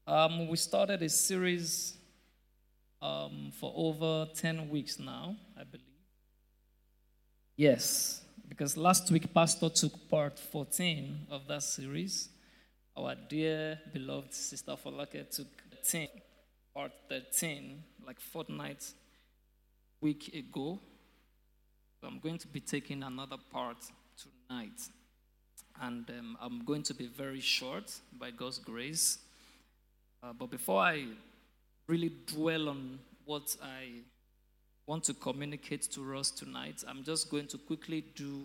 We started a series for over 10 weeks now, I believe. Yes, because last week Pastor took part 14 of that series. Our dear beloved Sister Folake took part 13, like fortnight week ago. So I'm going to be taking another part tonight. And I'm going to be very short by God's grace. But before I really dwell on what I want to communicate to us tonight, I'm just going to quickly do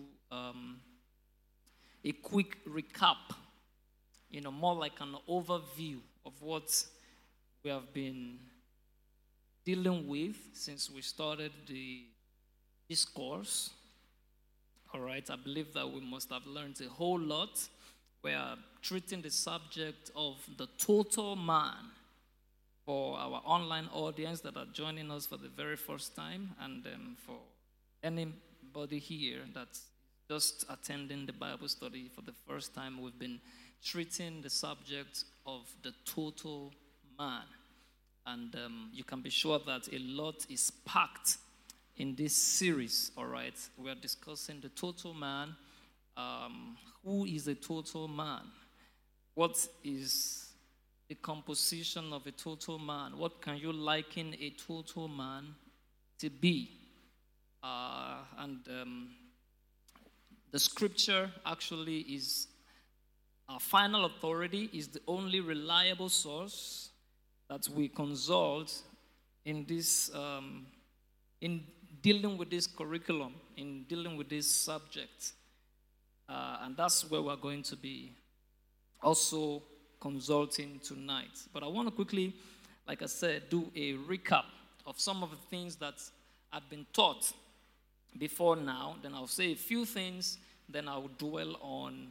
a quick recap, more like an overview of what we have been dealing with since we started the discourse. All right, I believe that we must have learned a whole lot. We are treating the subject of the total man for our online audience that are joining us for the very first time, and for anybody here that's just attending the Bible study for the first time. We've been treating the subject of the total man, and you can be sure that a lot is packed in this series. All right, we are discussing the total man. Who is a total man? What is the composition of a total man? What can you liken a total man to be? And the scripture actually is our final authority, is the only reliable source that we consult in this in dealing with this curriculum, in dealing with this subject. And that's where we're going to be also consulting tonight. But I want to quickly, like I said, do a recap of some of the things that have been taught before now. Then I'll say a few things, then I'll dwell on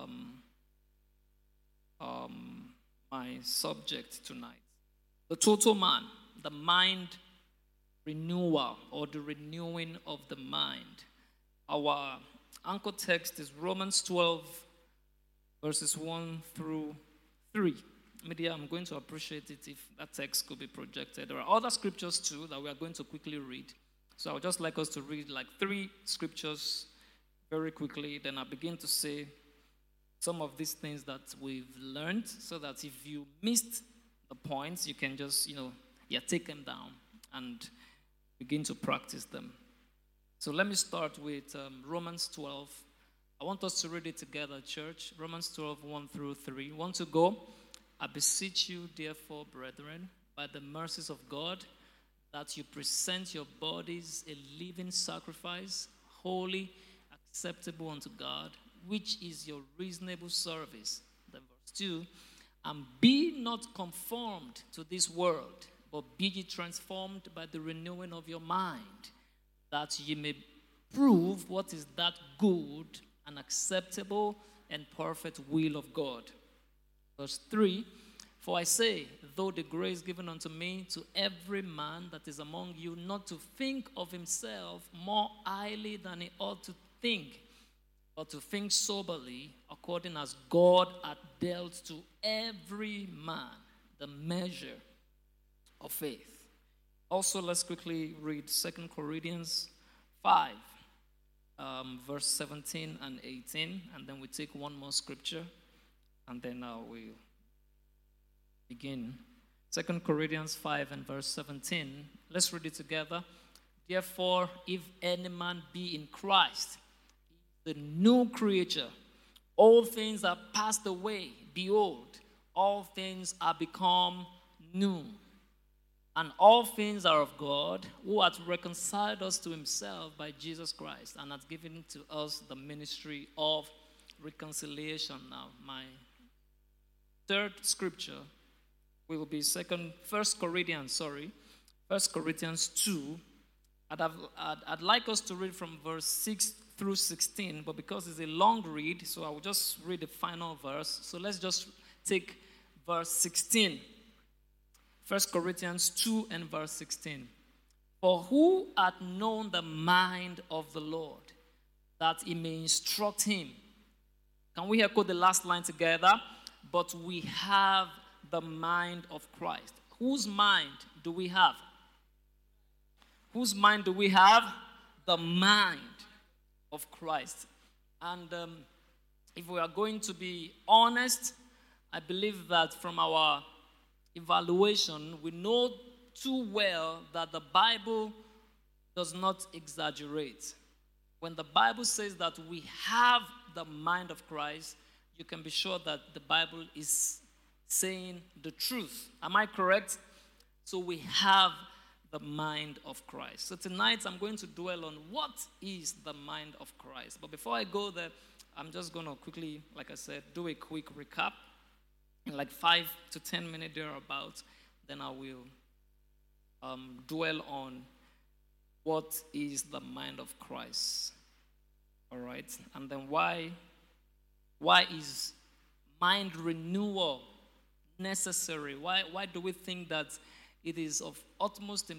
my subject tonight. The total man, the mind renewal, or the renewing of the mind. Our anchor text is Romans 12, verses 1 through 3. Media, I'm going to appreciate it if that text could be projected. There are other scriptures too that we are going to quickly read. So I would just like us to read like 3 scriptures very quickly. Then I begin to say some of these things that we've learned, so that if you missed the points, you can just, take them down and begin to practice them. So let me start with Romans 12. I want us to read it together, church. Romans 12, 1 through 3. Want to go? I beseech you, therefore, brethren, by the mercies of God, that you present your bodies a living sacrifice, holy, acceptable unto God, which is your reasonable service. Then verse 2, and be not conformed to this world, but be ye transformed by the renewing of your mind, that ye may prove what is that good and acceptable and perfect will of God. Verse 3, for I say, though the grace given unto me, to every man that is among you, not to think of himself more highly than he ought to think, but to think soberly, according as God hath dealt to every man the measure of faith. Also, let's quickly read 2 Corinthians 5, verse 17 and 18, and then we take one more scripture, and then we'll begin. 2 Corinthians 5 and verse 17. Let's read it together. Therefore, if any man be in Christ, the new creature, all things are passed away. Behold, all things are become new. And all things are of God, who hath reconciled us to himself by Jesus Christ, and hath given to us the ministry of reconciliation. Now, my third scripture will be 1 Corinthians 2. I'd like us to read from verse 6 through 16, but because it's a long read, so I will just read the final verse. So let's just take verse 16. 1 Corinthians 2 and verse 16. For who hath known the mind of the Lord, that he may instruct him? Can we echo the last line together? But we have the mind of Christ. Whose mind do we have? Whose mind do we have? The mind of Christ. And if we are going to be honest, I believe that from our evaluation, we know too well that the Bible does not exaggerate. When the Bible says that we have the mind of Christ, you can be sure that the Bible is saying the truth. Am I correct? So we have the mind of Christ. So tonight I'm going to dwell on what is the mind of Christ. But before I go there, I'm just going to quickly, like I said, do a quick recap in like 5 to 10 minutes thereabouts. Then I will dwell on what is the mind of Christ. All right? And then why is mind renewal necessary? Why do we think that it is of utmost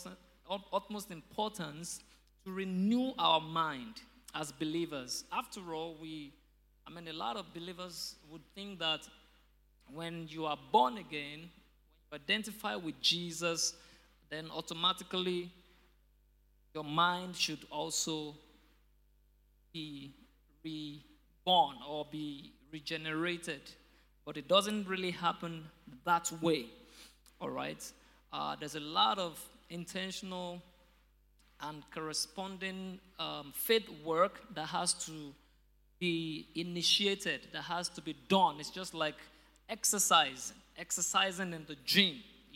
importance to renew our mind as believers? After all, a lot of believers would think that when you are born again, when you identify with Jesus, then automatically your mind should also be reborn or be regenerated. But it doesn't really happen that way. All right? There's a lot of intentional and corresponding faith work that has to be initiated, that has to be done. It's just like exercising in the gym.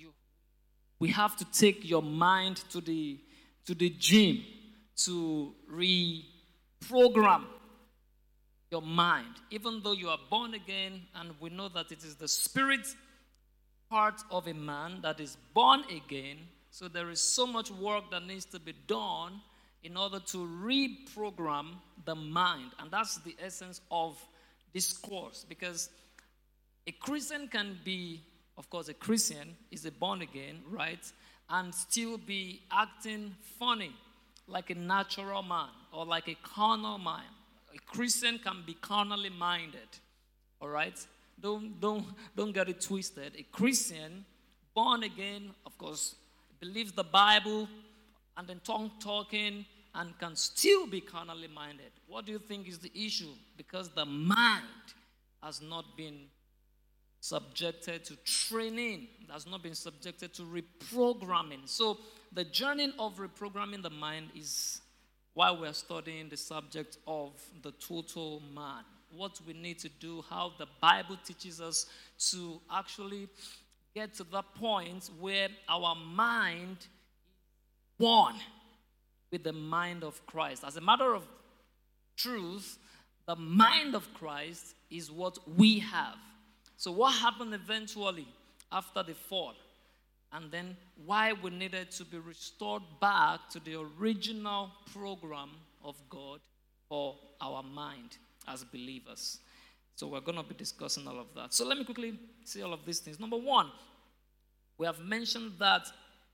We have to take your mind to the gym to reprogram your mind. Even though you are born again, and we know that it is the spirit part of a man that is born again, so there is so much work that needs to be done in order to reprogram the mind. And that's the essence of this course, because a Christian can be, of course, a Christian is a born again, right? And still be acting funny, like a natural man or like a carnal man. A Christian can be carnally minded, all right? Don't get it twisted. A Christian, born again, of course, believes the Bible and then talking and can still be carnally minded. What do you think is the issue? Because the mind has not been subjected to training, has not been subjected to reprogramming. So the journey of reprogramming the mind is why we're studying the subject of the total man. What we need to do, how the Bible teaches us to actually get to that point where our mind is one with the mind of Christ. As a matter of truth, the mind of Christ is what we have. So what happened eventually after the fall? And then why we needed to be restored back to the original program of God for our mind as believers. So we're going to be discussing all of that. So let me quickly say all of these things. Number one, we have mentioned that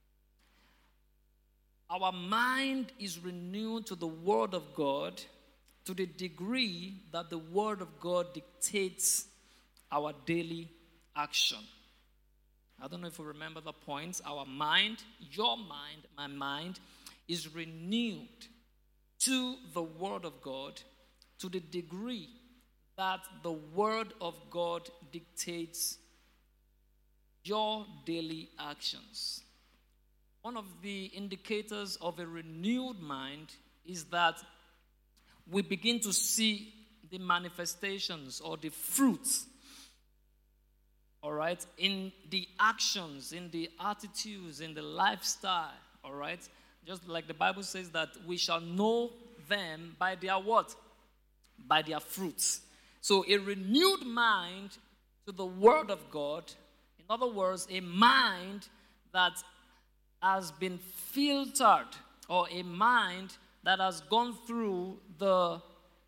our mind is renewed to the Word of God to the degree that the Word of God dictates our daily action. I don't know if you remember the points. Our mind, your mind, my mind, is renewed to the Word of God to the degree that the Word of God dictates your daily actions. One of the indicators of a renewed mind is that we begin to see the manifestations or the fruits, all right, in the actions, in the attitudes, in the lifestyle, all right? Just like the Bible says that we shall know them by their what? By their fruits. So a renewed mind to the Word of God, in other words, a mind that has been filtered, or a mind that has gone through the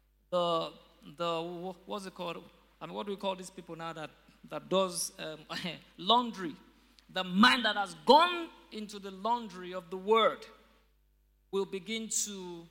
what's it called? And what do we call these people now that does laundry? The mind that has gone into the laundry of the Word will begin to,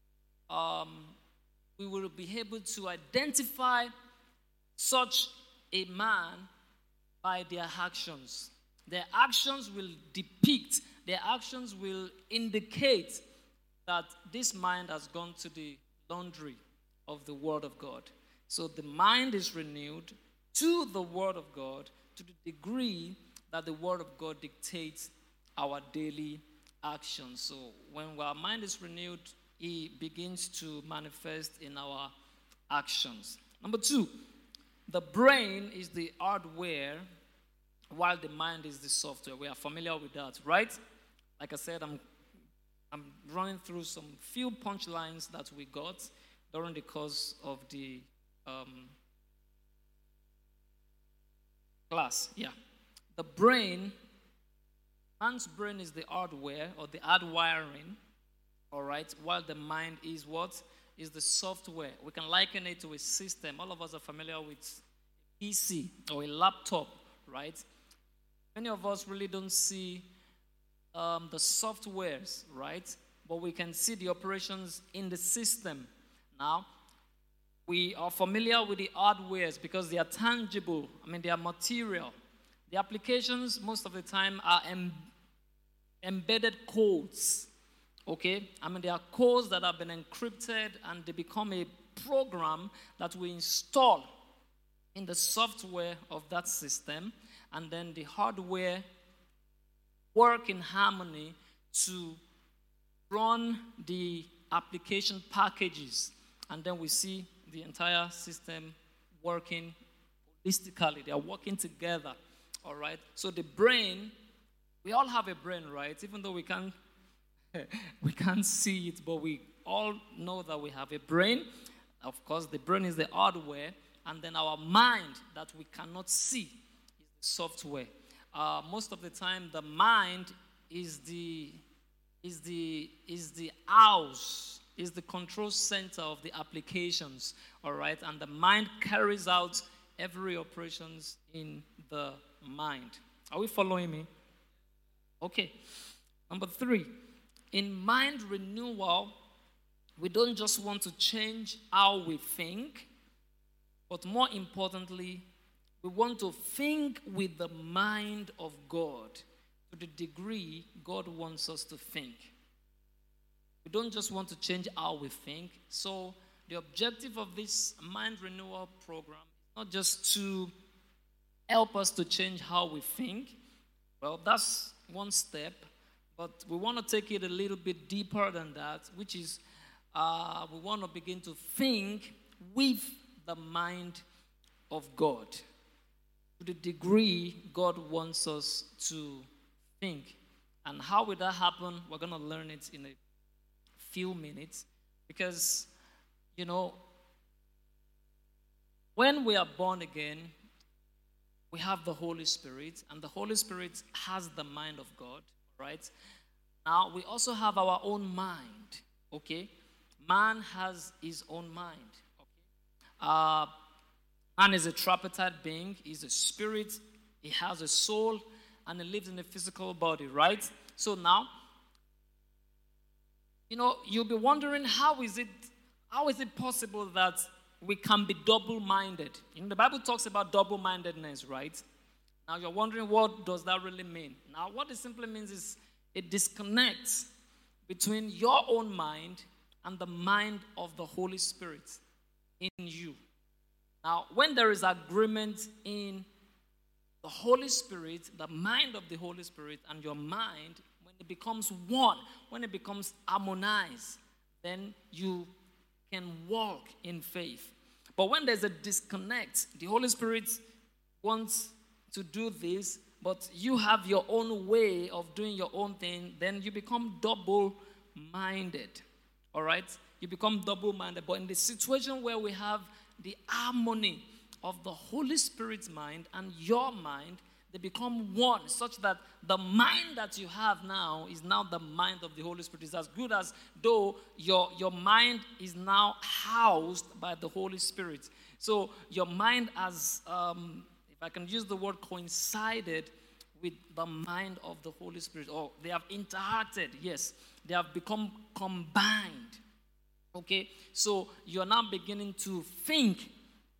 we will be able to identify such a man by their actions. Their actions will depict, their actions will indicate that this mind has gone to the laundry of the Word of God. So the mind is renewed to the Word of God to the degree that the Word of God dictates our daily actions. So when our mind is renewed, it begins to manifest in our actions. Number 2, the brain is the hardware while the mind is the software. We are familiar with that, right? Like I said, I'm running through some few punchlines that we got during the course of the class. Yeah. The brain, man's brain is the hardware or the hardwiring, all right, while the mind is what? Is the software. We can liken it to a system. All of us are familiar with a PC or a laptop, right? Many of us really don't see the softwares, right? But we can see the operations in the system. Now, we are familiar with the hardwares because they are tangible. I mean, they are material. The applications, most of the time, are embedded codes, okay? I mean, they are codes that have been encrypted and they become a program that we install in the software of that system, and then the hardware work in harmony to run the application packages, and then we see the entire system working holistically. They are working together, all right? So the brain, we all have a brain, right? Even though we can't see it, but we all know that we have a brain. Of course, the brain is the hardware, and then our mind that we cannot see is the software. Most of the time, the mind is the house, is the control center of the applications, all right? And the mind carries out every operations in the mind. Are we following me? Okay. Number 3, in mind renewal, we don't just want to change how we think, but more importantly, we want to think with the mind of God to the degree God wants us to think. We don't just want to change how we think. So the objective of this mind renewal program is not just to help us to change how we think. Well, that's one step, but we want to take it a little bit deeper than that, which is we want to begin to think with the mind of God to the degree God wants us to think. And how will that happen? We're going to learn it in a few minutes, because, you know, when we are born again, we have the Holy Spirit, and the Holy Spirit has the mind of God, right? Now, we also have our own mind, okay? Man has his own mind, okay? Man is a tripartite being. He's a spirit, he has a soul, and he lives in a physical body, right? So now, you know, you'll be wondering, how is it possible that we can be double-minded? You know, the Bible talks about double-mindedness, right? Now you're wondering, what does that really mean? Now, what it simply means is it disconnects between your own mind and the mind of the Holy Spirit in you. Now, when there is agreement in the Holy Spirit, the mind of the Holy Spirit and your mind, when it becomes one, when it becomes harmonized, then you can walk in faith. But when there's a disconnect, the Holy Spirit wants to do this, but you have your own way of doing your own thing, then you become double-minded. All right? You become double-minded. But in the situation where we have the harmony of the Holy Spirit's mind and your mind, they become one, such that the mind that you have now is now the mind of the Holy Spirit. It's as good as though your mind is now housed by the Holy Spirit. So your mind has, if I can use the word, coincided with the mind of the Holy Spirit. Or they have interacted, yes. They have become combined. Okay? So you're now beginning to think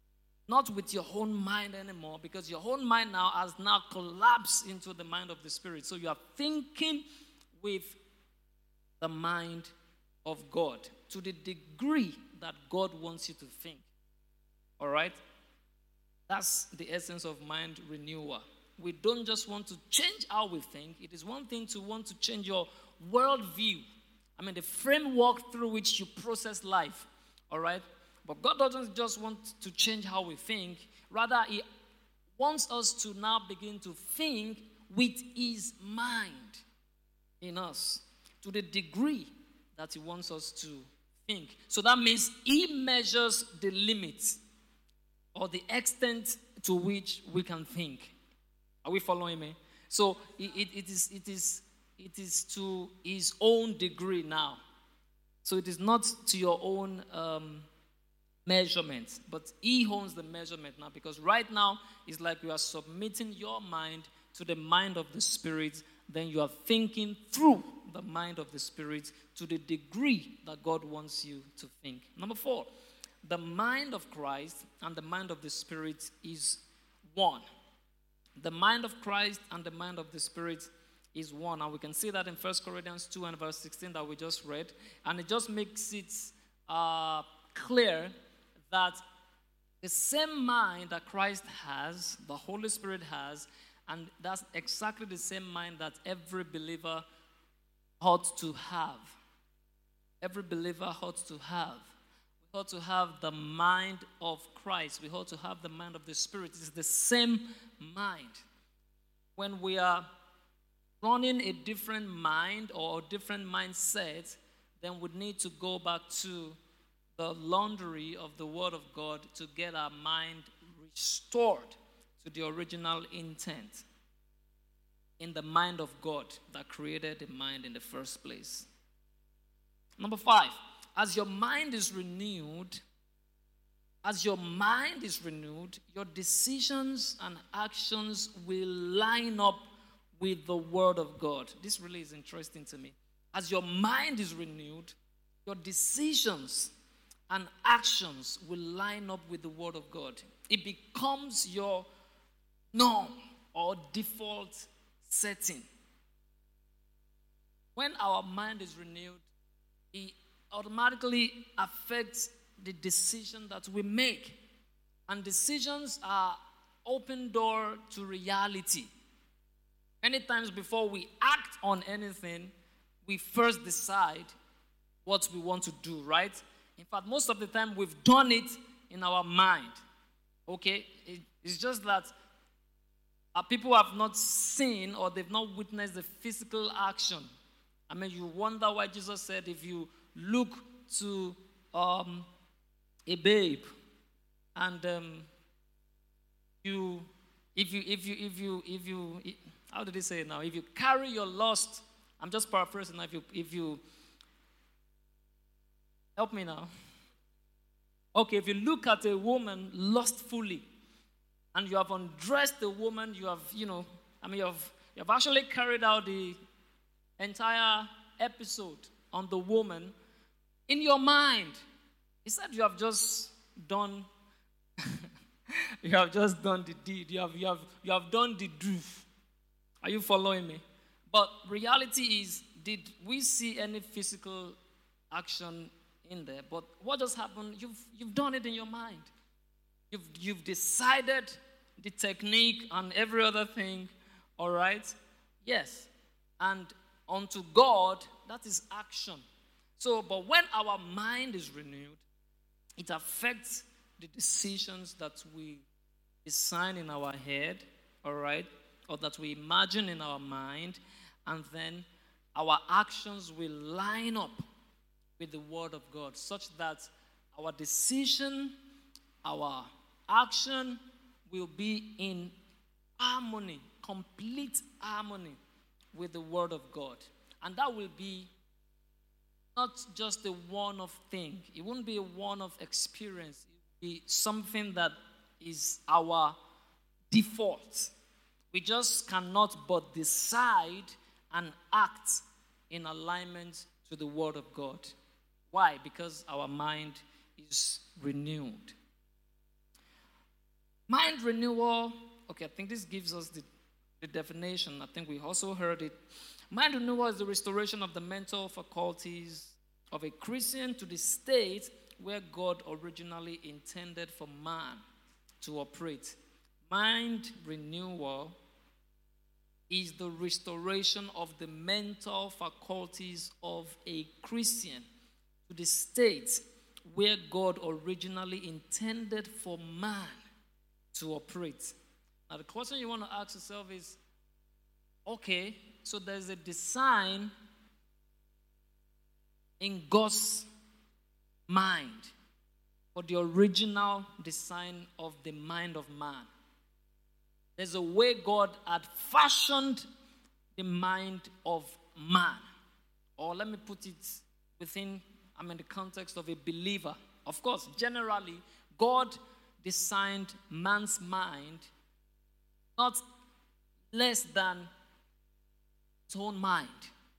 Not with your own mind anymore, because your own mind now has now collapsed into the mind of the Spirit. So you are thinking with the mind of God to the degree that God wants you to think. All right? That's the essence of mind renewal. We don't just want to change how we think. It is one thing to want to change your worldview. I mean, the framework through which you process life. All right? But God doesn't just want to change how we think. Rather, He wants us to now begin to think with His mind in us to the degree that He wants us to think. So that means He measures the limits or the extent to which we can think. Are we following me? So it is to His own degree now. So it is not to your own measurement, but He owns the measurement now, because right now it's like you are submitting your mind to the mind of the Spirit. Then you are thinking through the mind of the Spirit to the degree that God wants you to think. Number 4, the mind of Christ and the mind of the Spirit is one. The mind of Christ and the mind of the Spirit is one. And we can see that in 1 Corinthians 2 and verse 16 that we just read. And it just makes it clear that the same mind that Christ has, the Holy Spirit has, and that's exactly the same mind that every believer ought to have. Every believer ought to have. We ought to have the mind of Christ. We ought to have the mind of the Spirit. It's the same mind. When we are running a different mind or a different mindset, then we need to go back to the laundry of the Word of God to get our mind restored to the original intent in the mind of God that created the mind in the first place. Number 5, as your mind is renewed, your decisions and actions will line up with the Word of God. This really is interesting to me. As your mind is renewed, your decisions and actions will line up with the Word of God. It becomes your norm or default setting. When our mind is renewed, it automatically affects the decision that we make. And decisions are open door to reality. Many times before we act on anything, we first decide what we want to do, right? In fact, most of the time we've done it in our mind. Okay? It's just that people have not seen or they've not witnessed the physical action. I mean, you wonder why Jesus said if you look to a babe and how did he say it now? If you carry your lust, I'm just paraphrasing now, if you help me now. Okay, if you look at a woman lustfully and you have undressed the woman, you have actually carried out the entire episode on the woman in your mind. He said you have just done you have just done the deed. You have done the do. Are you following me? But reality is, did we see any physical action in there? But what just happened? You've done it in your mind. You've decided the technique and every other thing. All right? Yes. And unto God, that is action. So, but when our mind is renewed, it affects the decisions that we design in our head, all right, or that we imagine in our mind, and then our actions will line up with the Word of God, such that our decision, our action will be in harmony, complete harmony with the Word of God. And that will be not just a one-off thing. It won't be a one-off experience. It will be something that is our default. We just cannot but decide and act in alignment to the Word of God. Why? Because our mind is renewed. Mind renewal, okay, I think this gives us the definition. I think we also heard it. Mind renewal is the restoration of the mental faculties of a Christian to the state where God originally intended for man to operate. Mind renewal is the restoration of the mental faculties of a Christian to the state where God originally intended for man to operate. Now, the question you want to ask yourself is, okay, so there's a design in God's mind for the original design of the mind of man. There's a way God had fashioned the mind of man. Or let me put it within, the context of a believer. Of course, generally, God designed man's mind not less than his own mind.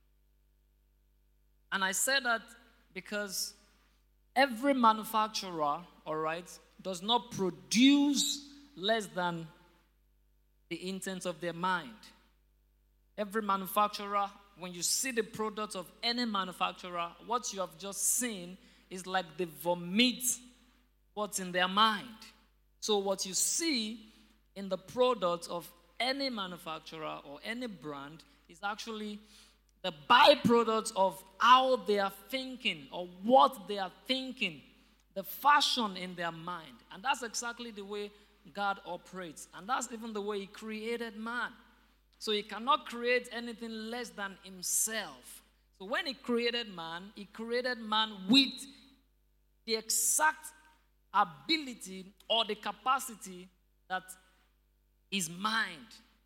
And I say that because every manufacturer, all right, does not produce less than the intent of their mind. Every manufacturer, when you see the product of any manufacturer, what you have just seen is like they vomit what's in their mind. So what you see in the product of any manufacturer or any brand is actually the byproduct of how they are thinking or what they are thinking, the fashion in their mind. And that's exactly the way God operates. And that's even the way He created man. So He cannot create anything less than Himself. So when He created man with the exact ability or the capacity that his mind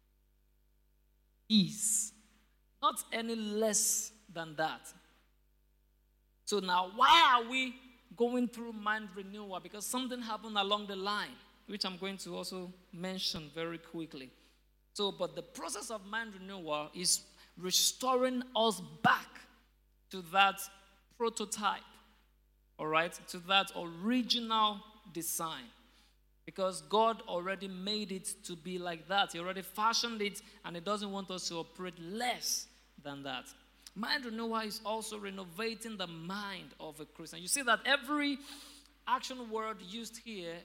is. Not any less than that. So now, why are we going through mind renewal? Because something happened along the line, which I'm going to also mention very quickly. So, but the process of mind renewal is restoring us back to that prototype, all right, to that original design. Because God already made it to be like that. He already fashioned it, and He doesn't want us to operate less than that. Mind renewal is also renovating the mind of a Christian. You see that every action word used here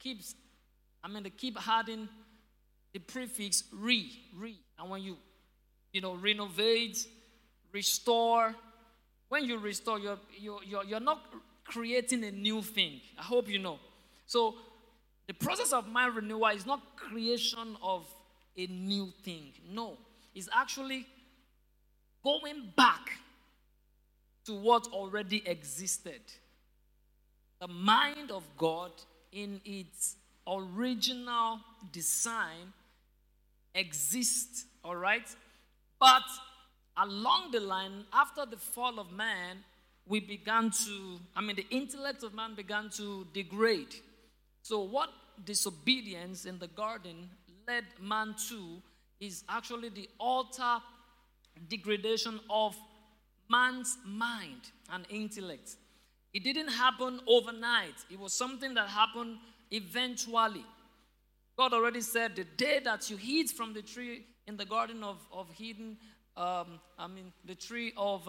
they keep adding the prefix re. And when you renovate, restore, when you restore, you're not creating a new thing. I hope you know. So the process of mind renewal is not creation of a new thing. No, it's actually going back to what already existed. The mind of God in its original design exists, all right? But along the line, after the fall of man, the intellect of man began to degrade. So what disobedience in the garden led man to is actually the utter degradation of man's mind and intellect. It didn't happen overnight. It was something that happened eventually. God already said the day that you eat from the tree in the garden of Eden, the tree of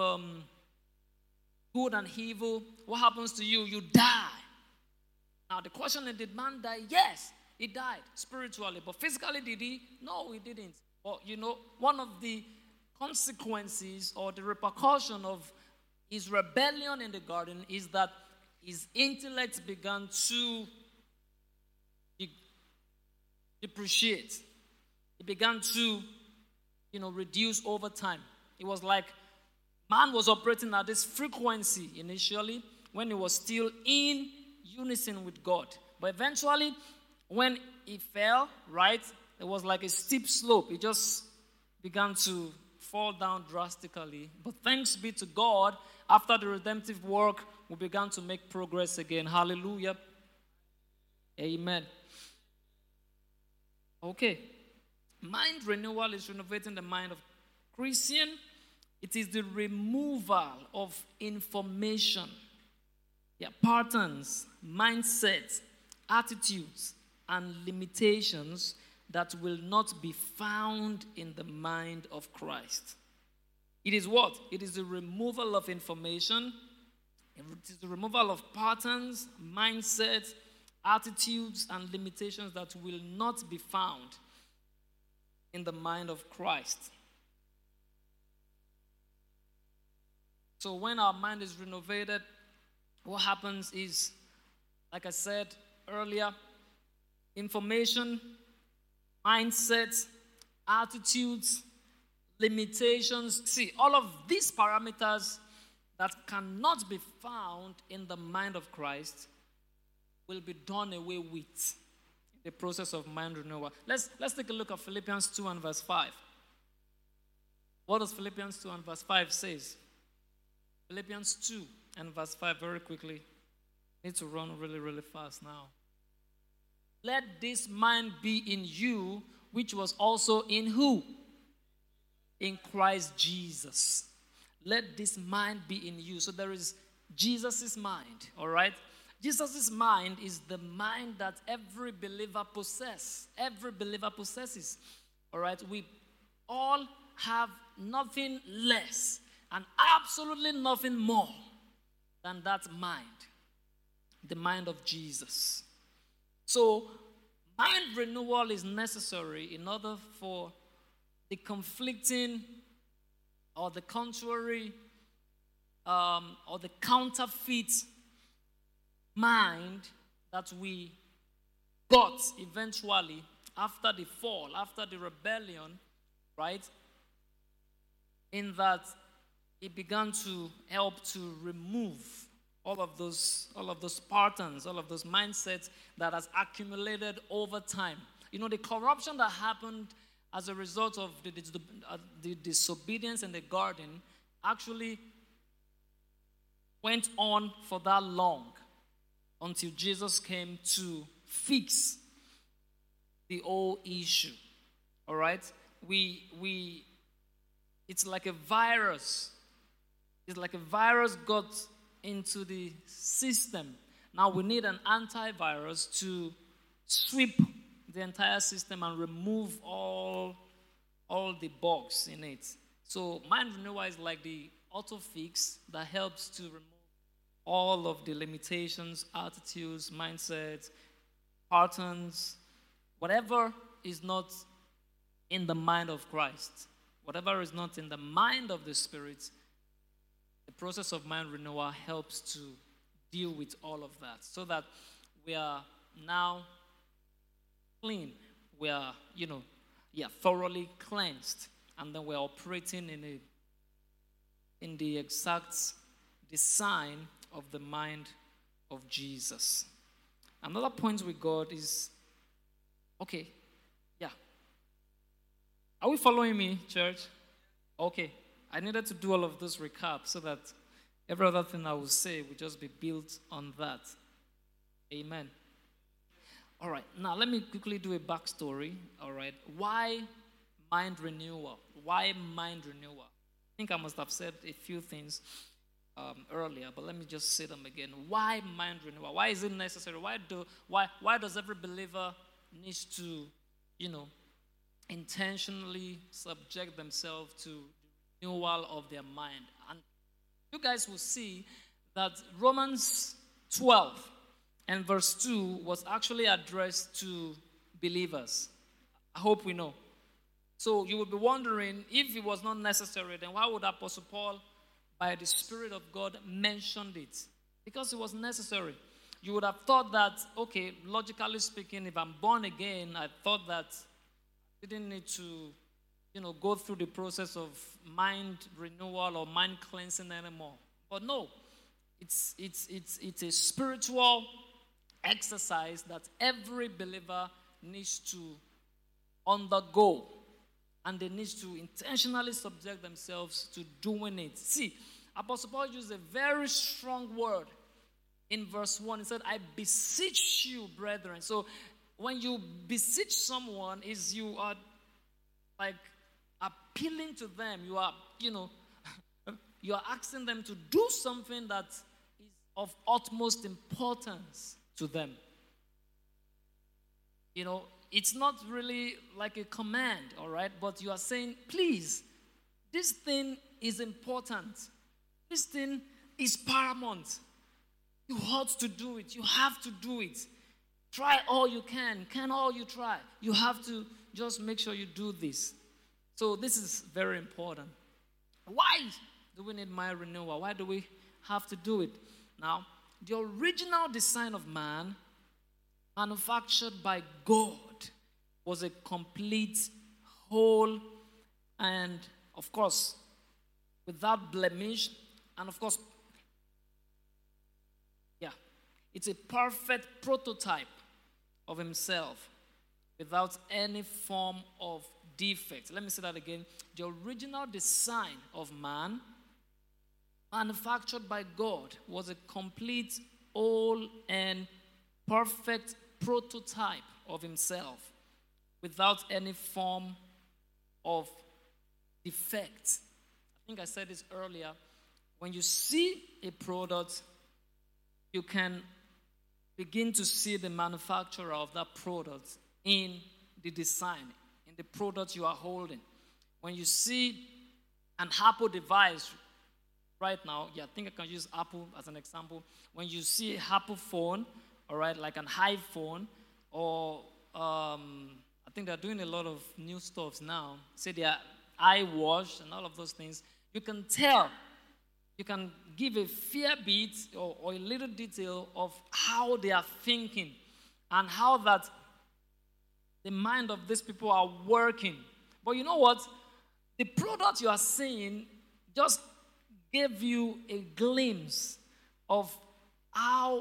good and evil, what happens to you? You die. Now the question is, did man die? Yes, he died spiritually. But physically, did he? No, he didn't. But one of the consequences or the repercussion of his rebellion in the garden is that his intellect began to depreciate. It began to, reduce over time. It was like man was operating at this frequency initially when he was still in unison with God. But eventually, when he fell, right, it was like a steep slope. It just began to fall down drastically. But thanks be to God, after the redemptive work, we began to make progress again. Hallelujah. Amen. Okay. Mind renewal is renovating the mind of Christian. It is the removal of information, patterns, mindsets, attitudes, and limitations that will not be found in the mind of Christ. It is what? It is the removal of information. It is the removal of patterns, mindsets, attitudes, and limitations that will not be found in the mind of Christ. So when our mind is renovated, what happens is, like I said earlier, information, mindsets, attitudes, limitations. See, all of these parameters that cannot be found in the mind of Christ will be done away with in the process of mind renewal. Let's take a look at Philippians 2 and verse 5. What does Philippians 2 and verse 5 says? Philippians 2 and verse 5, very quickly. I need to run really, really fast now. Let this mind be in you, which was also in who? In Christ Jesus. Let this mind be in you. So there is Jesus' mind, all right? Jesus' mind is the mind that every believer possesses. Every believer possesses, all right? We all have nothing less and absolutely nothing more than that mind, the mind of Jesus. So, mind renewal is necessary in order for the conflicting or the contrary or the counterfeit mind that we got eventually after the fall, after the rebellion, right? In that it began to help to remove all of those patterns, all of those mindsets that has accumulated over time. You know, the corruption that happened as a result of the disobedience in the garden actually went on for that long until Jesus came to fix the whole issue. All right? It's like a virus. It's like a virus got into the system. Now we need an antivirus to sweep the entire system and remove all the bugs in it. So mind renewal is like the auto fix that helps to remove all of the limitations, attitudes, mindsets, patterns, whatever is not in the mind of Christ, whatever is not in the mind of the Spirit. The process of mind renewal helps to deal with all of that so that we are now clean. We are, thoroughly cleansed. And then we're operating in the exact design of the mind of Jesus. Another point we got is, okay, yeah. Are we following me, church? Okay. I needed to do all of this recap so that every other thing I will say will just be built on that. Amen. All right, now let me quickly do a backstory. All right, why mind renewal? Why mind renewal? I think I must have said a few things earlier, but let me just say them again. Why mind renewal? Why is it necessary? Why does every believer need to, intentionally subject themselves to renewal of their mind? And you guys will see that Romans 12 and verse 2 was actually addressed to believers. I hope we know. So you will be wondering, if it was not necessary, then why would Apostle Paul, by the Spirit of God, mentioned it? Because it was necessary. You would have thought that, okay, logically speaking, if I'm born again, I thought that I didn't need to go through the process of mind renewal or mind cleansing anymore. But no, it's a spiritual exercise that every believer needs to undergo, and they need to intentionally subject themselves to doing it. See, Apostle Paul used a very strong word in verse 1. He said, I beseech you, brethren. So when you beseech someone, is you are like appealing to them. You are, you are asking them to do something that is of utmost importance to them. It's not really like a command, all right? But you are saying, please, this thing is important. This thing is paramount. You ought to do it. You have to do it. Try all you can. Can all you try? You have to just make sure you do this. So this is very important. Why do we need mind renewal? Why do we have to do it? Now, the original design of man, manufactured by God, was a complete, whole, and of course, without blemish, and of course, it's a perfect prototype of himself without any form of defect. Let me say that again. The original design of man, manufactured by God, was a complete, whole, and perfect prototype of himself without any form of defect. I think I said this earlier. When you see a product, you can begin to see the manufacturer of that product in the design, in the product you are holding. When you see an Apple device right now, I think I can use Apple as an example. When you see an Apple phone, all right, like an iPhone, or I think they're doing a lot of new stuff now. Say they are iWatch and all of those things. You can tell. You can give a fair bit or a little detail of how they are thinking and how that the mind of these people are working. But you know what? The product you are seeing just gave you a glimpse of how,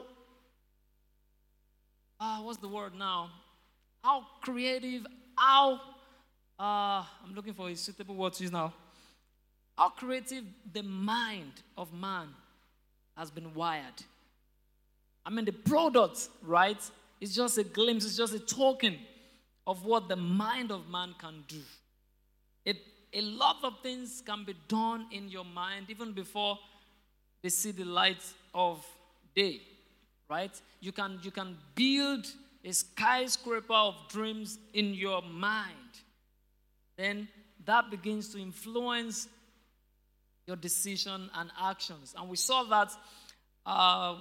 what's the word now? How creative, how, I'm looking for a suitable word to use now. How creative the mind of man has been wired. I mean, the product, right, is just a glimpse, it's just a token of what the mind of man can do. A lot of things can be done in your mind even before they see the light of day, right? You can build a skyscraper of dreams in your mind. Then that begins to influence your decision and actions. And we saw that I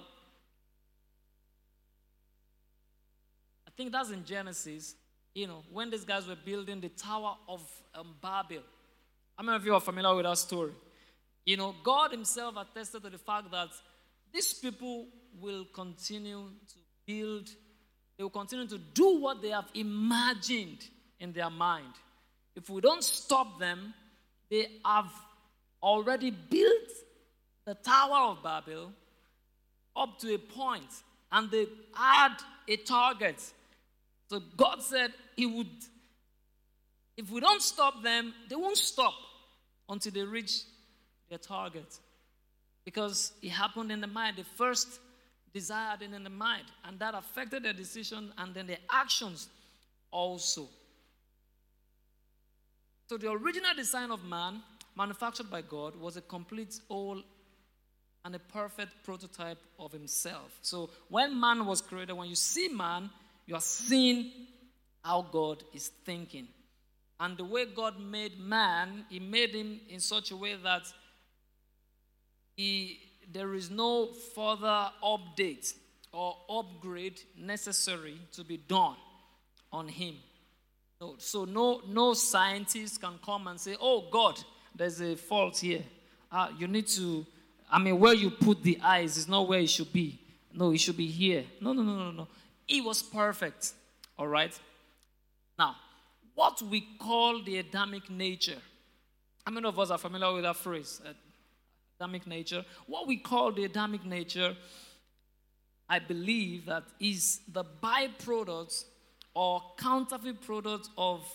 think that's in Genesis, when these guys were building the Tower of Babel. How many of you are familiar with that story? God himself attested to the fact that these people will continue to build, they will continue to do what they have imagined in their mind. If we don't stop them, they have already built the Tower of Babel up to a point, and they had a target. So God said he would, if we don't stop them, they won't stop until they reach their target. Because it happened in the mind. They first desired it in the mind, and that affected their decision and then their actions also. So the original design of man, manufactured by God, was a complete whole and a perfect prototype of himself. So when man was created, when you see man, you are seeing how God is thinking. And the way God made man, he made him in such a way that there is no further update or upgrade necessary to be done on him. So no scientist can come and say, oh God, there's a fault here. You need to, where you put the eyes is not where it should be. No, it should be here. No. It was perfect. All right? Now, what we call the Adamic nature. How many of us are familiar with that phrase? Adamic nature. What we call the Adamic nature, I believe that is the byproduct or counterfeit product of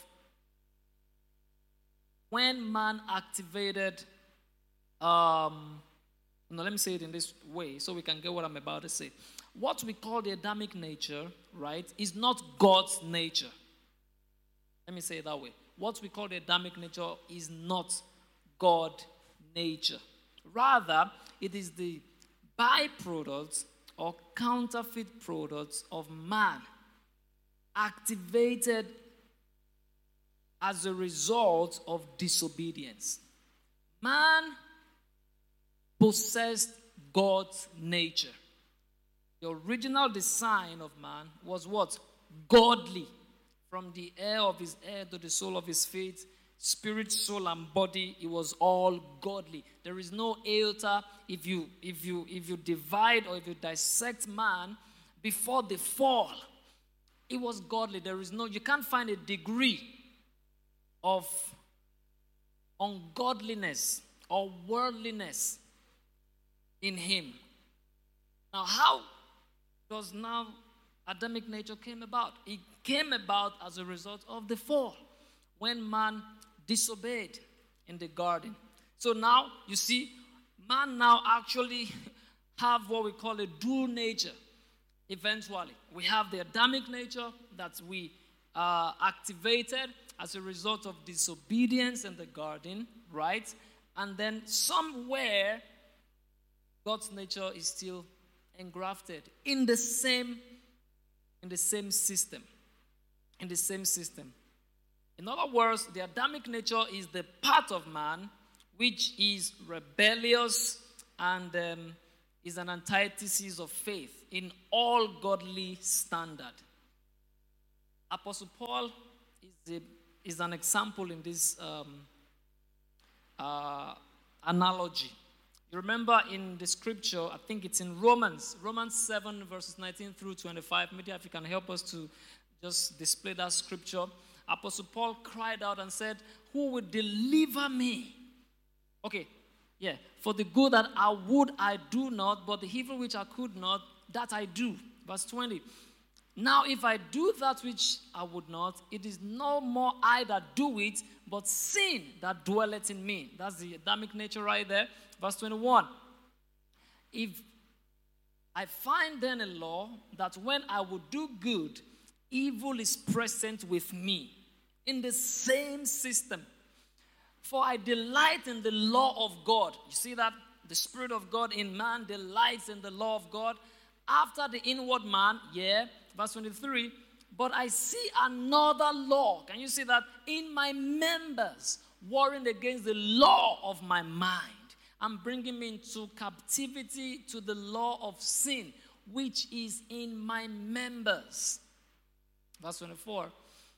when man activated, let me say it in this way so we can get what I'm about to say. What we call the Adamic nature, right, is not God's nature. Let me say it that way. What we call the Adamic nature is not God's nature. Rather, it is the byproduct or counterfeit products of man activated as a result of disobedience. Man possessed God's nature. The original design of man was what? Godly. From the hair of his head to the sole of his feet, spirit, soul, and body, it was all godly. There is no iota. If you divide or if you dissect man before the fall, it was godly. You can't find a degree of ungodliness or worldliness in him. Now, how does now Adamic nature came about? It came about as a result of the fall, when man disobeyed in the garden. So now, you see, man now actually have what we call a dual nature. Eventually, we have the Adamic nature that we activated as a result of disobedience in the garden, right? And then somewhere, God's nature is still engrafted in the same system. In the same system. In other words, the Adamic nature is the part of man which is rebellious and is an antithesis of faith in all godly standard. Apostle Paul is an example in this analogy. You remember in the scripture, I think it's in Romans 7 verses 19 through 25. Maybe if you can help us to just display that scripture. Apostle Paul cried out and said, "Who will deliver me?" Okay, yeah. "For the good that I would, I do not, but the evil which I could not, that I do." Verse 20. "Now if I do that which I would not, it is no more I that do it, but sin that dwelleth in me." That's the Adamic nature right there. Verse 21. "If I find then a law that when I would do good, evil is present with me." In the same system. "For I delight in the law of God." You see that? The Spirit of God in man delights in the law of God. After the inward man, yeah. Verse 23. "But I see another law." Can you see that? "In my members, warring against the law of my mind, and bringing me into captivity to the law of sin, which is in my members." Verse 24.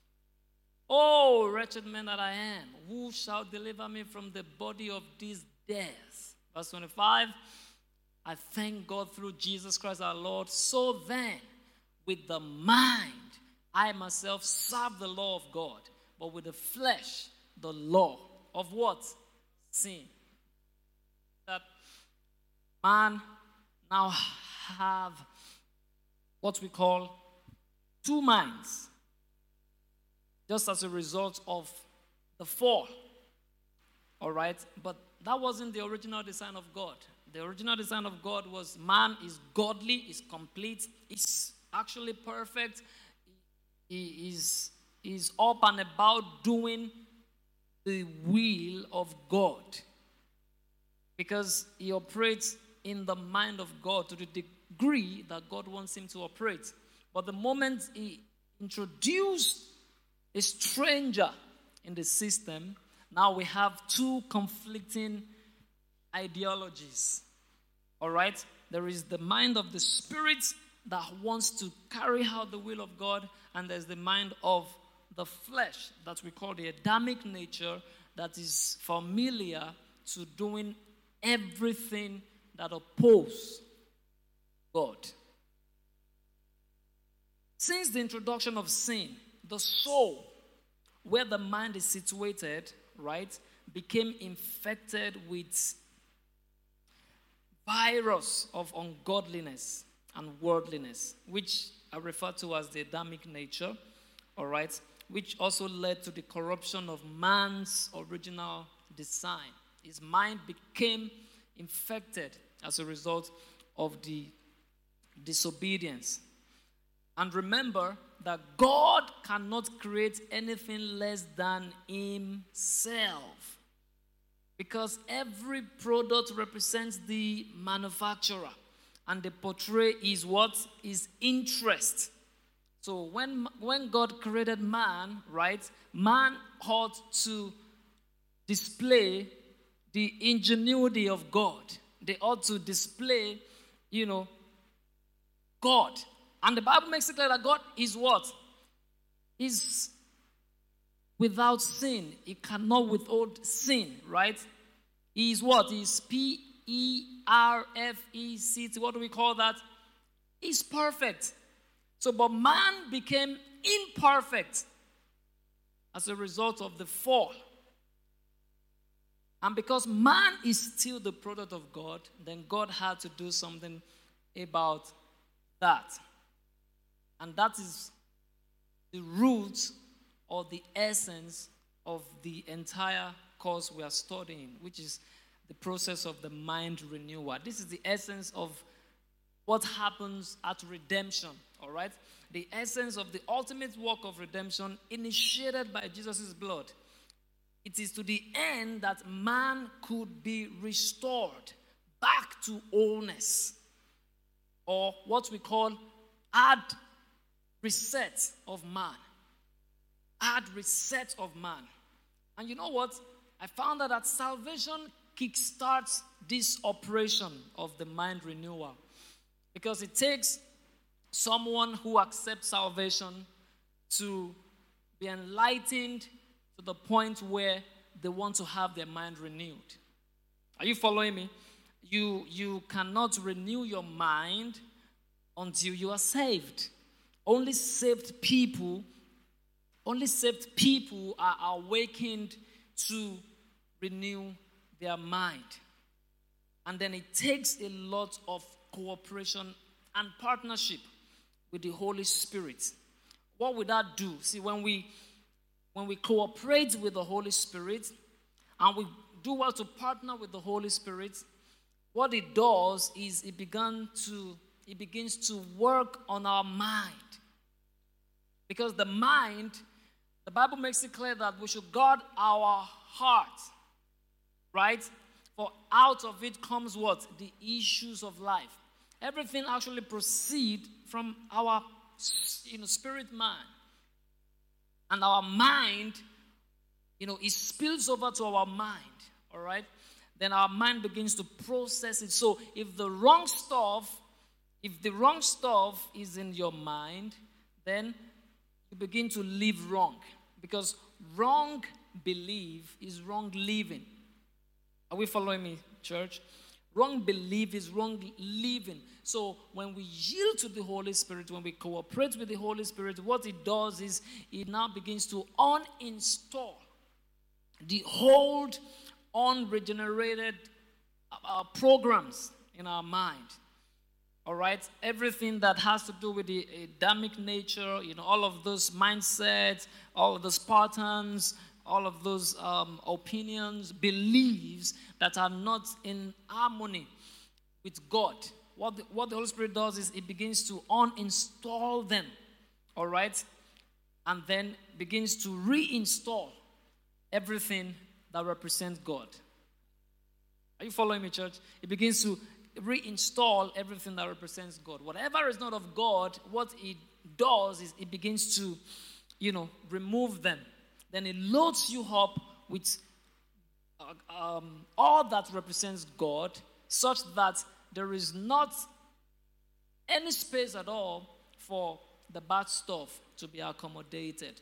"Oh, wretched man that I am, who shall deliver me from the body of this death?" Verse 25. "I thank God through Jesus Christ our Lord. So then, with the mind, I myself serve the law of God, but with the flesh, the law of" what? Sin. That man now have what we call two minds, just as a result of the fall. All right? But that wasn't the original design of God. The original design of God was man is godly, is complete, is actually perfect. He is up and about doing the will of God, because he operates in the mind of God to the degree that God wants him to operate. But the moment he introduced a stranger in the system, now we have two conflicting ideologies. All right? There is the mind of the Spirit that wants to carry out the will of God, and there's the mind of the flesh that we call the Adamic nature, that is familiar to doing everything that opposes God. Since the introduction of sin, the soul, where the mind is situated, right, became infected with virus of ungodliness and worldliness, which I refer to as the Adamic nature, all right, which also led to the corruption of man's original design. His mind became infected as a result of the disobedience. And remember that God cannot create anything less than himself, because every product represents the manufacturer, and they portray is what? Is interest. So when God created man, right, man ought to display the ingenuity of God. They ought to display, God. And the Bible makes it clear that God is what? Is without sin. He cannot withhold sin, right? He is what? He is Perfect. What do we call that? He's perfect. So, but man became imperfect as a result of the fall. And because man is still the product of God, then God had to do something about that. And that is the root or the essence of the entire course we are studying, which is the process of the mind renewal. This is the essence of what happens at redemption, all right? The essence of the ultimate work of redemption initiated by Jesus' blood. It is to the end that man could be restored back to wholeness, or what we call hard reset of man. Hard reset of man. And you know what? I found out that salvation kickstarts this operation of the mind renewal. Because it takes someone who accepts salvation to be enlightened to the point where they want to have their mind renewed. Are you following me? You cannot renew your mind until you are saved. Only saved people are awakened to renew their mind. And then it takes a lot of cooperation and partnership with the Holy Spirit. What would that do? See, when we cooperate with the Holy Spirit and we do well to partner with the Holy Spirit, what it does is it begins to work on our mind. Because the mind, the Bible makes it clear that we should guard our heart, right? For out of it comes what? The issues of life. Everything actually proceeds from our spirit man. And our mind, it spills over to our mind, all right? Then our mind begins to process it. So if the wrong stuff is in your mind, then you begin to live wrong. Because wrong belief is wrong living. Are we following me, church? Wrong belief is wrong living. So when we yield to the Holy Spirit, when we cooperate with the Holy Spirit, what it does is it now begins to uninstall the old, unregenerated programs in our mind. All right? Everything that has to do with the Adamic nature, all of those mindsets, all of those patterns, all of those opinions, beliefs that are not in harmony with God. What the Holy Spirit does is it begins to uninstall them, all right? And then begins to reinstall everything that represents God. Are you following me, church? It begins to reinstall everything that represents God. Whatever is not of God, what it does is it begins to, remove them. Then it loads you up with all that represents God, such that there is not any space at all for the bad stuff to be accommodated.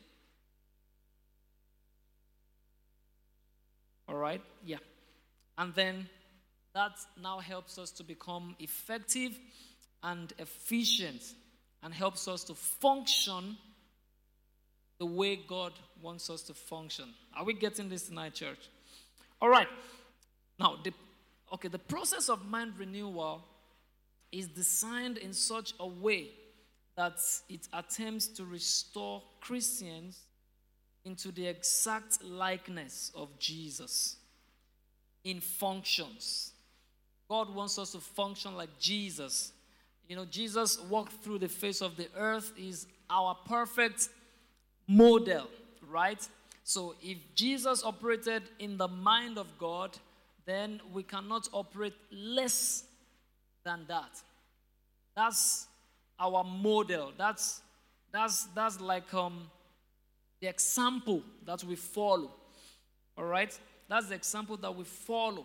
All right? Yeah. And then that now helps us to become effective and efficient and helps us to function the way God wants us to function. Are we getting this tonight, church? All right. Now, the process of mind renewal is designed in such a way that it attempts to restore Christians into the exact likeness of Jesus in functions. God wants us to function like Jesus. Jesus walked through the face of the earth, is our perfect model, right? So if Jesus operated in the mind of God, then we cannot operate less than that. That's our model. That's That's like the example that we follow. All right? That's the example that we follow.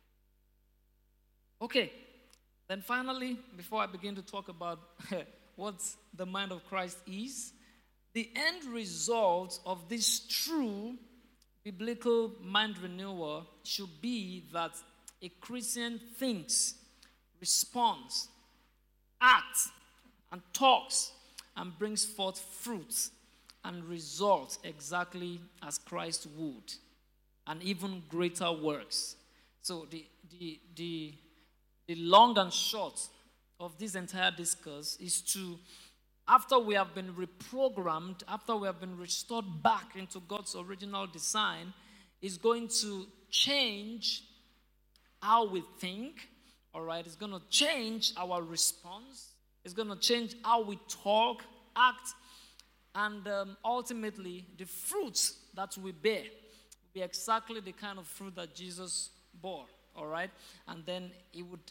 Okay. Then finally, before I begin to talk about what the mind of Christ is, the end result of this true biblical mind renewal should be that a Christian thinks, responds, acts, and talks and brings forth fruits and results exactly as Christ would, and even greater works. So the long and short of this entire discourse is to, after we have been reprogrammed, after we have been restored back into God's original design, is going to change how we think, all right? It's going to change our response. It's going to change how we talk, act, and ultimately the fruits that we bear will be exactly the kind of fruit that Jesus bore, all right? And then it would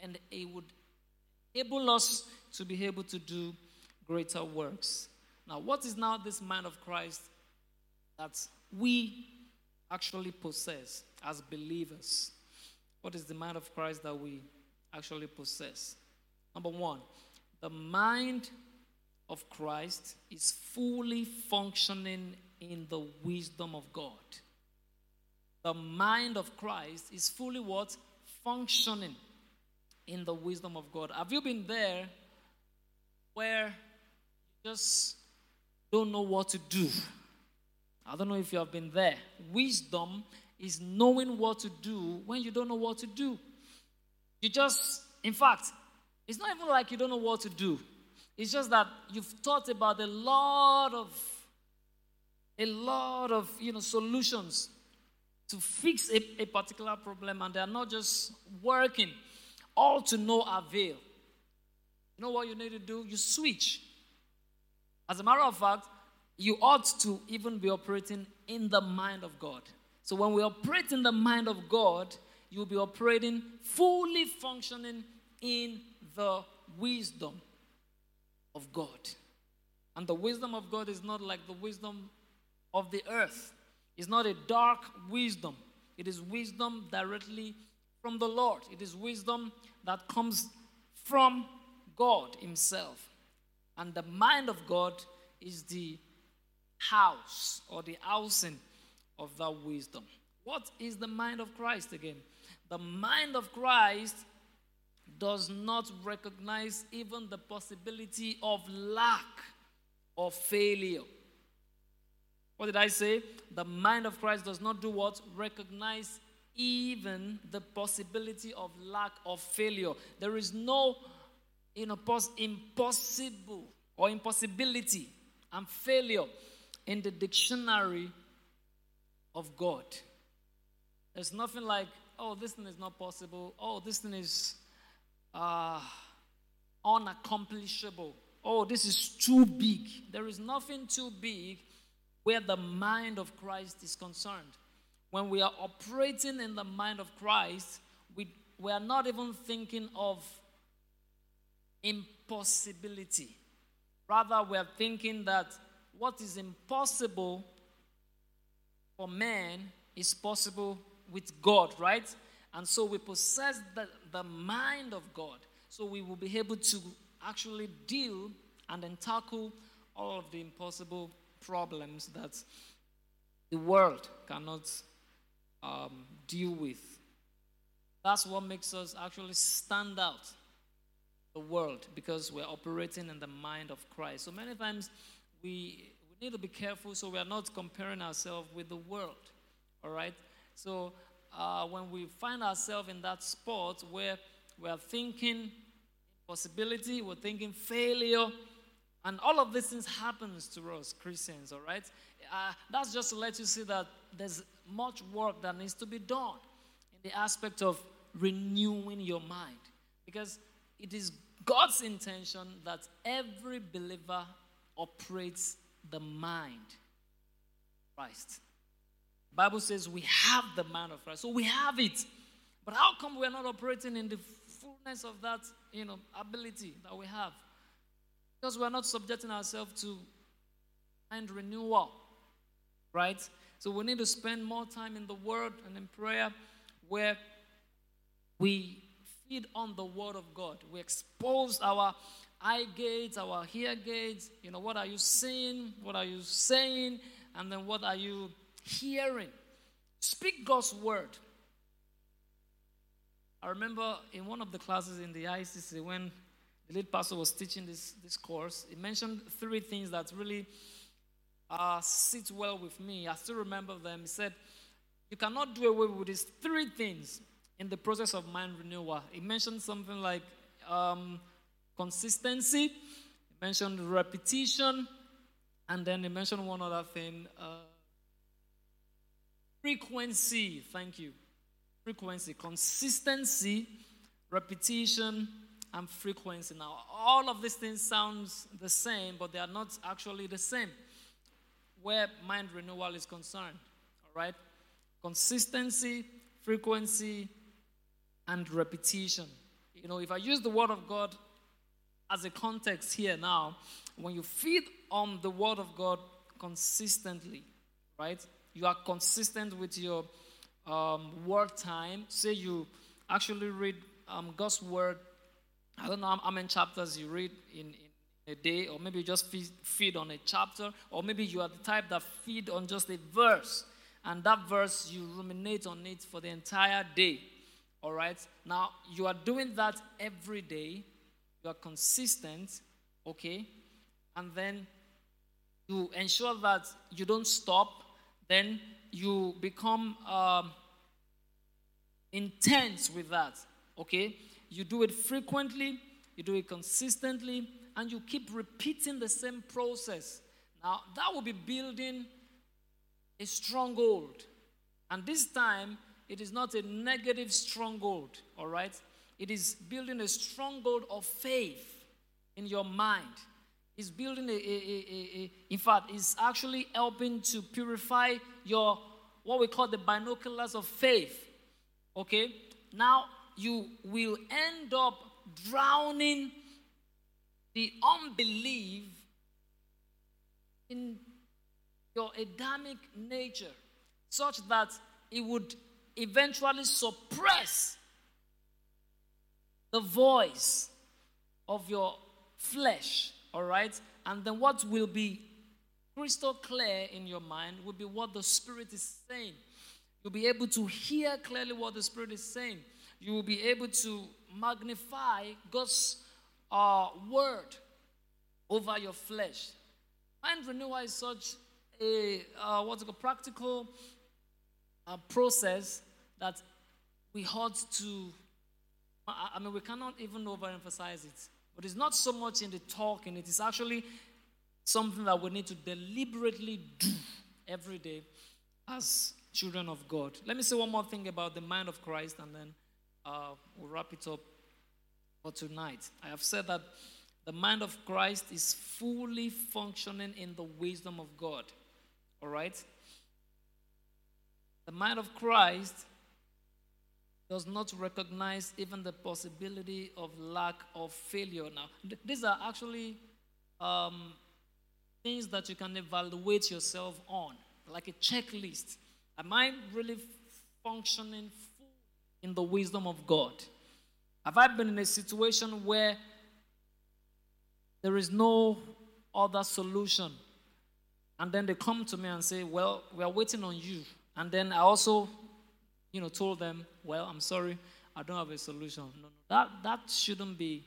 enable us to be able to do greater works. Now, what is now this mind of Christ that we actually possess as believers? What is the mind of Christ that we actually possess? Number one, the mind of Christ is fully functioning in the wisdom of God. The mind of Christ is fully what? Functioning in the wisdom of God. Have you been there where you just don't know what to do? I don't know if you have been there. Wisdom is knowing what to do when you don't know what to do. In fact, it's not even like you don't know what to do. It's just that you've thought about a lot of solutions to fix a particular problem, and they are not just working, all to no avail. You know what you need to do? You switch. As a matter of fact, you ought to even be operating in the mind of God. So when we operate in the mind of God, you'll be operating, fully functioning in the wisdom of God. And the wisdom of God is not like the wisdom of the earth. It's not a dark wisdom. It is wisdom directly from the Lord. It is wisdom that comes from God himself. And the mind of God is the house or the housing of that wisdom. What is the mind of Christ again? The mind of Christ does not recognize even the possibility of lack or failure. What did I say? The mind of Christ does not do what? Recognize even the possibility of lack or failure. There is no impossible or impossibility and failure in the dictionary of God. There's nothing like, oh, this thing is not possible. Oh, this thing is unaccomplishable. Oh, this is too big. There is nothing too big where the mind of Christ is concerned. When we are operating in the mind of Christ, we are not even thinking of impossibility. Rather, we are thinking that what is impossible for man is possible with God, right? And so we possess the mind of God. So we will be able to actually deal and then tackle all of the impossible problems that the world cannot deal with. That's what makes us actually stand out the world, because we're operating in the mind of Christ. So many times we need to be careful so we are not comparing ourselves with the world. All right? So when we find ourselves in that spot where we are thinking impossibility, we're thinking failure, and all of these things happens to us Christians, all right? That's just to let you see that there's much work that needs to be done in the aspect of renewing your mind. Because it is God's intention that every believer operates the mind of Christ. The Bible says we have the mind of Christ. So we have it. But how come we're not operating in the fullness of that, ability that we have? Because we're not subjecting ourselves to mind renewal, right? So we need to spend more time in the Word and in prayer where we feed on the Word of God. We expose our eye gates, our ear gates. What are you seeing? What are you saying? And then what are you hearing? Speak God's Word. I remember in one of the classes in the ICC when the lead pastor was teaching this course, he mentioned 3 things that really sit well with me. I still remember them. He said, you cannot do away with these 3 things in the process of mind renewal. He mentioned something like consistency, he mentioned repetition, and then he mentioned one other thing, frequency. Thank you. Frequency, consistency, repetition, and frequency. Now, all of these things sounds the same, but they are not actually the same where mind renewal is concerned. All right? Consistency, frequency, and repetition. If I use the Word of God as a context here now, when you feed on the Word of God consistently, right? You are consistent with your word time. Say you actually read God's Word. I don't know how many chapters you read in a day, or maybe you just feed on a chapter, or maybe you are the type that feed on just a verse, and that verse you ruminate on it for the entire day. All right? Now, you are doing that every day. You are consistent, okay? And then you ensure that you don't stop. Then you become intense with that, okay? You do it frequently, you do it consistently, and you keep repeating the same process. Now, that will be building a stronghold. And this time, it is not a negative stronghold, all right? It is building a stronghold of faith in your mind. It's building in fact, it's actually helping to purify your, what we call the binoculars of faith, okay? Now, you will end up drowning the unbelief in your Adamic nature, such that it would eventually suppress the voice of your flesh, all right? And then what will be crystal clear in your mind will be what the Spirit is saying. You'll be able to hear clearly what the Spirit is saying. You will be able to magnify God's word over your flesh. Mind renewal is such a practical process that we ought to, we cannot even overemphasize it. But it's not so much in the talking, it is actually something that we need to deliberately do every day as children of God. Let me say one more thing about the mind of Christ, and then we'll wrap it up for tonight. I have said that the mind of Christ is fully functioning in the wisdom of God. All right? The mind of Christ does not recognize even the possibility of lack of failure. Now, these are actually things that you can evaluate yourself on, like a checklist. Am I really functioning fully in the wisdom of God? Have I been in a situation where there is no other solution, and then they come to me and say, well, we are waiting on you? And then I also, told them, well, I'm sorry, I don't have a solution. No, that shouldn't be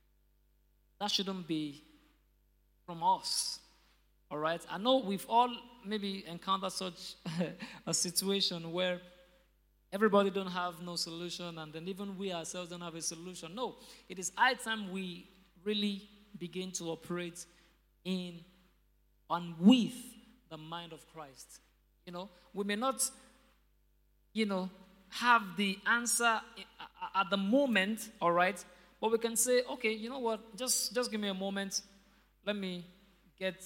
from us. All right? I know we've all maybe encountered such a situation where everybody don't have no solution, and then even we ourselves don't have a solution. No, it is high time we really begin to operate in and with the mind of Christ. We may not, have the answer at the moment, all right? But we can say, okay, you know what? Just give me a moment. Let me get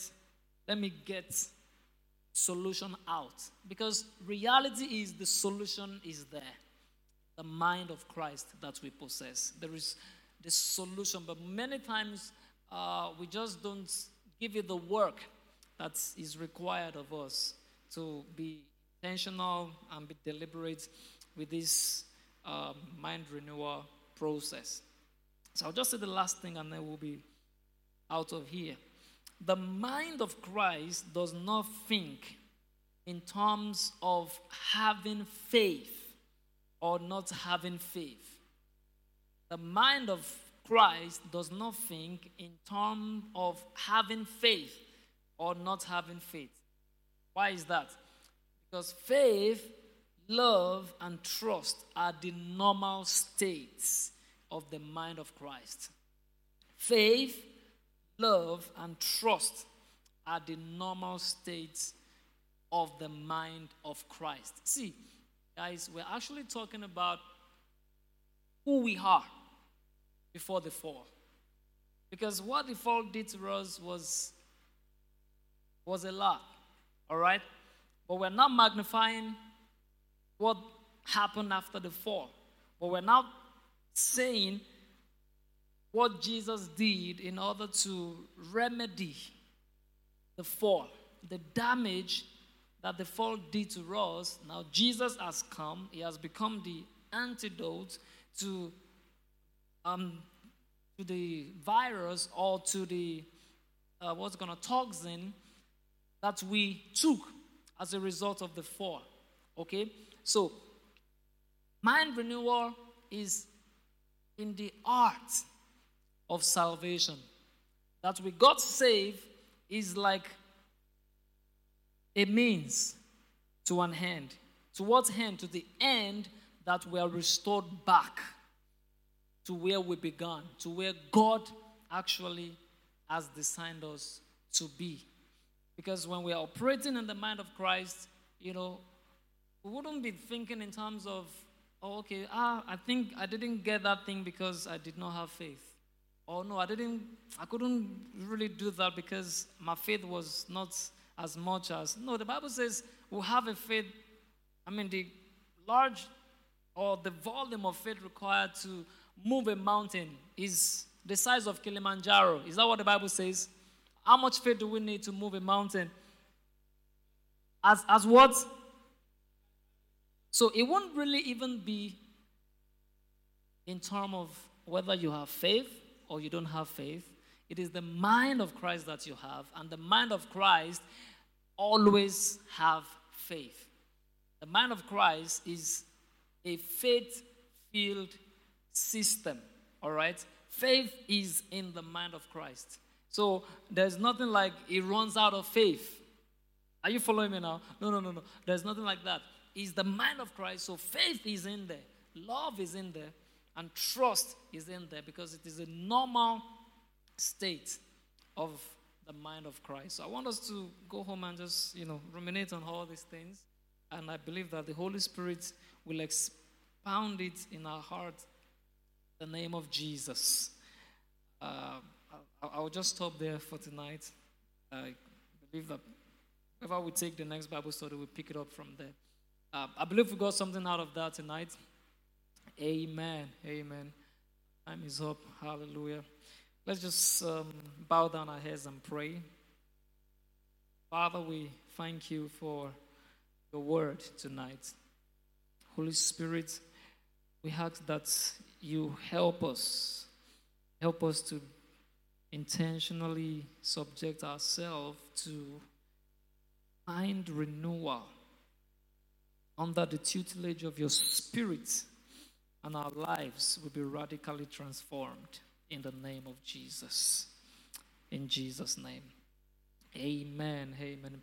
solution out. Because reality is the solution is there. The mind of Christ that we possess. There is the solution. But many times we just don't give you the work that is required of us to be intentional and be deliberate with this mind renewal process. So I'll just say the last thing and then we'll be out of here. The mind of Christ does not think in terms of having faith or not having faith. The mind of Christ does not think in terms of having faith or not having faith. Why is that? Because faith, love, and trust are the normal states of the mind of Christ. Faith, love, and trust are the normal states of the mind of Christ. See, guys, we're actually talking about who we are before the fall. Because what the fall did to us was a lot, all right? But we're not magnifying what happened after the fall. But we're now saying what Jesus did in order to remedy the fall, the damage that the fall did to us. Now Jesus has come. He has become the antidote to the virus or to the toxin that we took as a result of the fall. Okay? So, mind renewal is in the art of salvation. That we got saved is like a means to an end. To what end? To the end that we are restored back to where we began, to where God actually has designed us to be. Because when we are operating in the mind of Christ, we wouldn't be thinking in terms of, I think I didn't get that thing because I did not have faith. Or no, I couldn't really do that because my faith was not as much as. No, the Bible says we'll have a faith, the large or the volume of faith required to move a mountain is the size of Kilimanjaro. Is that what the Bible says? How much faith do we need to move a mountain? As what? So it won't really even be in terms of whether you have faith or you don't have faith. It is the mind of Christ that you have, and the mind of Christ always have faith. The mind of Christ is a faith-filled system, all right? Faith is in the mind of Christ. So there's nothing like it runs out of faith. Are you following me now? No. There's nothing like that. It's the mind of Christ, so faith is in there. Love is in there. And trust is in there because it is a normal state of the mind of Christ. So I want us to go home and just, ruminate on all these things. And I believe that the Holy Spirit will expound it in our heart in the name of Jesus. I'll just stop there for tonight. I believe that whenever we take the next Bible study, we'll pick it up from there. I believe we got something out of that tonight. Amen. Time is up. Hallelujah. Let's just bow down our heads and pray. Father, we thank you for your word tonight. Holy Spirit, we ask that you help us to intentionally subject ourselves to mind renewal under the tutelage of your Spirit, and our lives will be radically transformed in the name of Jesus. In Jesus' name. Amen.